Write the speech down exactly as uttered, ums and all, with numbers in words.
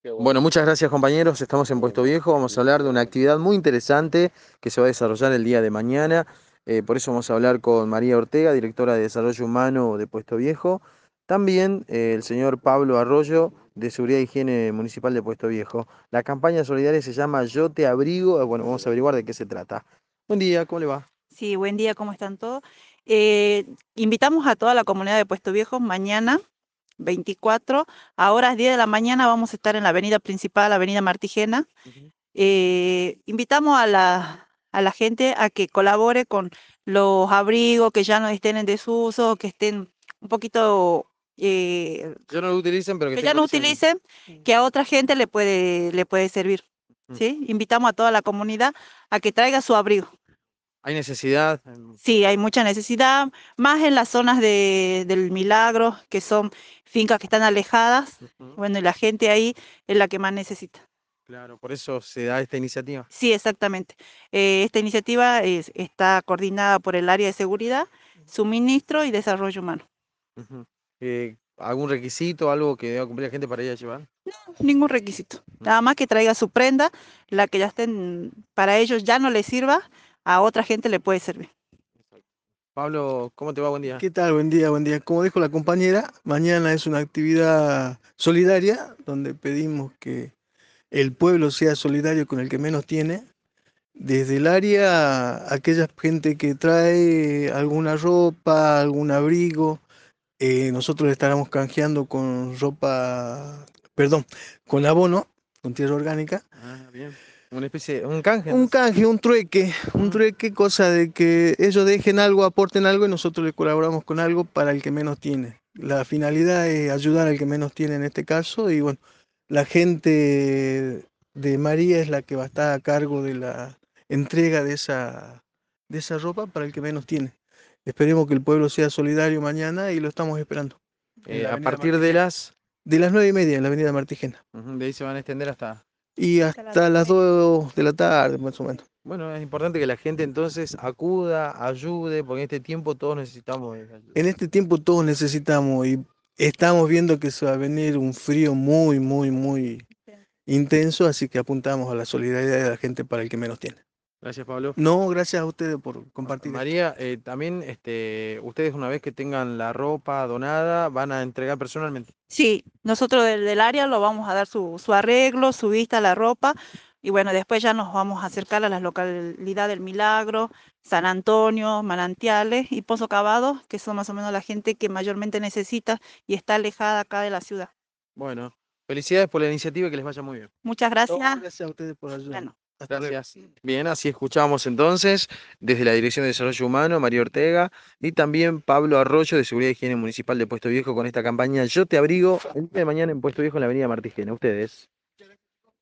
Bueno, muchas gracias compañeros, estamos en Puesto Viejo, vamos a hablar de una actividad muy interesante que se va a desarrollar el día de mañana. Eh, por eso vamos a hablar con María Ortega, directora de Desarrollo Humano de Puesto Viejo, también eh, el señor Pablo Arroyo, de Seguridad e Higiene Municipal de Puesto Viejo. La campaña solidaria se llama Yo Te Abrigo. Eh, bueno, vamos a averiguar de qué se trata. Buen día, ¿cómo le va? Sí, buen día, ¿cómo están todos? Eh, invitamos a toda la comunidad de Puesto Viejo mañana, veinticuatro, a horas diez de la mañana vamos a estar en la avenida principal, avenida Martigena. Ujú. Eh, invitamos a la, a la gente a que colabore con los abrigos que ya no estén en desuso, que estén un poquito, eh, Ya no lo utilicen, pero que que esté en ya no condiciones. utilicen, que a otra gente le puede, le puede servir. Mm. ¿Sí? Invitamos a toda la comunidad a que traiga su abrigo. ¿Hay necesidad? Em, Sí, hay mucha necesidad, más en las zonas de, del Milagro, que son fincas que están alejadas. Ujú. Bueno, y la gente ahí es la que más necesita. Claro, por eso se da esta iniciativa. Sí, exactamente. Eh, esta iniciativa es- está coordinada por el área de seguridad, suministro y desarrollo humano. Ujú. Eh, ¿algún requisito, algo que deba cumplir la gente para ir a llevar? Ningún requisito. Mm. Nada más que traiga su prenda, la que ya estén, para ellos ya no les sirva, a otra gente le puede servir. Exacto. Pablo, ¿cómo te va? Buen día. ¿Qué tal? Buen día, buen día. Como dijo la compañera, mañana es una actividad solidaria donde pedimos que el pueblo sea solidario con el que menos tiene. Desde el área, aquella gente que trae alguna ropa, algún abrigo, eh, nosotros le estaremos canjeando con ropa, perdón, con abono, con tierra orgánica. Ah, bien. Una especie, un canje, Un entonces. canje, un trueque, un Mm. trueque, cosa de que ellos dejen algo, aporten algo y nosotros le colaboramos con algo para el que menos tiene. La finalidad es ayudar al que menos tiene en este caso y bueno, la gente de María es la que va a estar a cargo de la entrega de esa, de esa ropa para el que menos tiene. Esperemos que el pueblo sea solidario mañana y lo estamos esperando en Eh, la a Avenida partir de Martigena. las... De las nueve y media en la Avenida Martigena Ujú, de ahí se van a extender hasta... y Hasta las dos hasta y las media. dos de la tarde más o menos. Bueno, es importante que la gente entonces acuda, ayude, porque en este tiempo todos necesitamos de ayuda. En este tiempo todos necesitamos y estamos viendo que se va a venir un frío muy, muy, muy intenso, así que apuntamos a la solidaridad de la gente para el que menos tiene. Gracias, Pablo. No, gracias a ustedes por Ma- compartir esto. María, eh, también este, ustedes una vez que tengan la ropa donada van a entregar personalmente. Sí, nosotros del, del área lo vamos a dar su, su arreglo, su vista a la ropa y bueno, después ya nos vamos a acercar a las localidades del Milagro, San Antonio, Manantiales y Pozo Cavado, que son más o menos la gente que mayormente necesita y está alejada acá de la ciudad. Bueno, felicidades por la iniciativa y que les vaya muy bien. Muchas No, gracias. gracias a ustedes por ayudarnos. Bueno. Hasta luego. Gracias. Bien, así escuchamos entonces desde la Dirección de Desarrollo Humano, María Ortega, y también Pablo Arroyo de Seguridad y Higiene Municipal de Puesto Viejo con esta campaña Yo Te Abrigo el día de mañana en Puesto Viejo en la Avenida Martigena. Ustedes.